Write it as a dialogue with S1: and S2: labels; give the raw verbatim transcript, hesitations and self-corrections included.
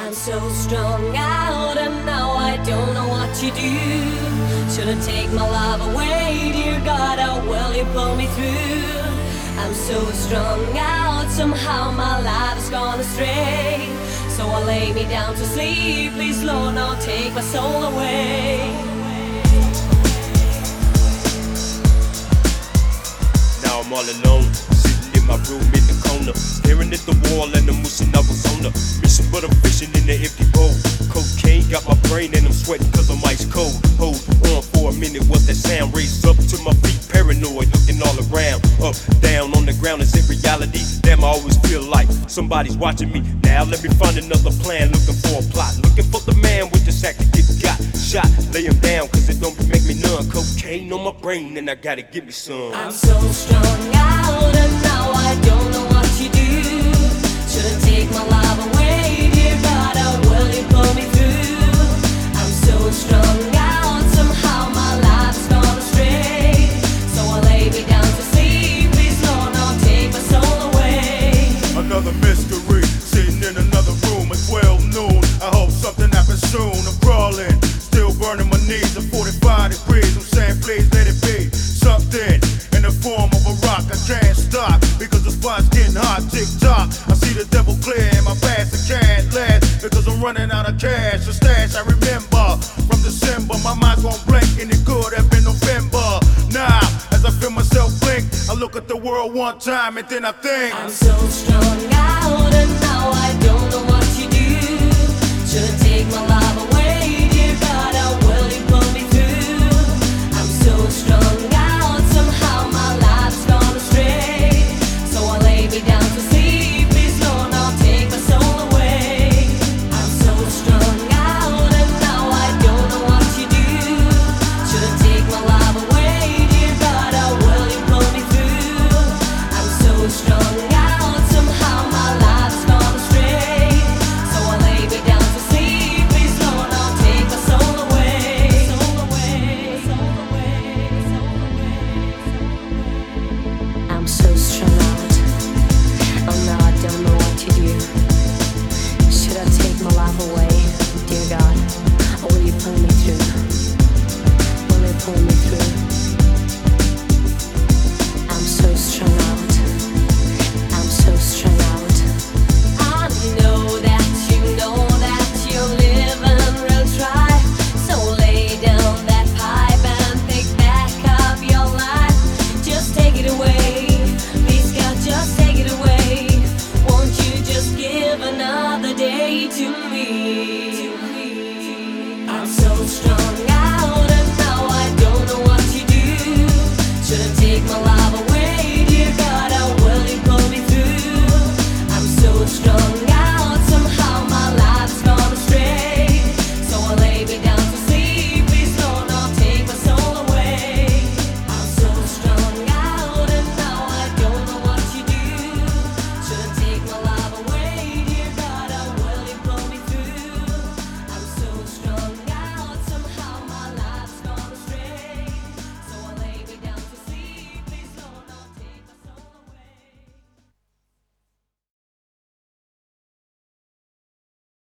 S1: I'm so strung out and now I don't know what to do. Should I take my love away? Dear God, how will you pull me through? I'm so strung out, somehow my life's gone astray. So I lay me down to sleep, please Lord, now take my soul away.
S2: Now I'm all alone, sitting in my room in the corner, staring at the wall and I'm wishing I was on the mission, but I'm fishing in the empty bowl. Cocaine got my brain and I'm sweating cause I'm ice cold. Hold on for a minute, what's that sound? Raised up to my feet, paranoid, looking all around. Up, down, on the ground, is it reality? Damn, I always feel like somebody's watching me. Now let me find another plan, looking for a plot, looking for the man with the sack to get got shot. Lay him down cause it don't make me numb. Cocaine on my brain and I gotta give me some.
S1: I'm so strung out and now I don't know what to do. Should I take my love away? Dear God, how will you pull me through? I'm so strung out, somehow my life's gone astray. So I lay me down to sleep, please Lord, now take my soul away.
S3: Another mystery, sitting in another room at twelve noon. I hope something happens soon. I'm crawling, still burning my knees at forty-five degrees. I'm saying please let it be something in the form of a rock. I can't stop because the spot's getting hot. Tick tock, I see the devil clear in my past. I can't last because I'm running out of cash. The stash I remember from December. My mind's gon' blink and it could have been November. Now, as I feel myself blink, I look at the world one time and then I think
S1: I'm so strung out and now I don't know what to do. Should I take my love away? Dear God, how will you pull me through? I'm so strung out, somehow my life's gone astray. So I lay me down to sleep, please Lord, now take my soul away. I'm so strung out and now I don't know what to do. Should I take my love away? Dear God, how will you pull me through? I'm so strung out, somehow my life's gone astray. So I lay me down to sleep, please Lord, now take my soul away. Soul away, soul away, soul away. I'm so strung out, oh now I don't know what to do. Should I take my life away? Dear God, or will you pull me through? Will you pull me through? I'm so strung out, I'm so strung out. I know that you know that you're living real dry. So lay down that pipe and pick back up your life. Just take it away, please God, just take it away. Won't you just give another day to me? I'm so strung out and now I don't know what to do. Should I take my love away?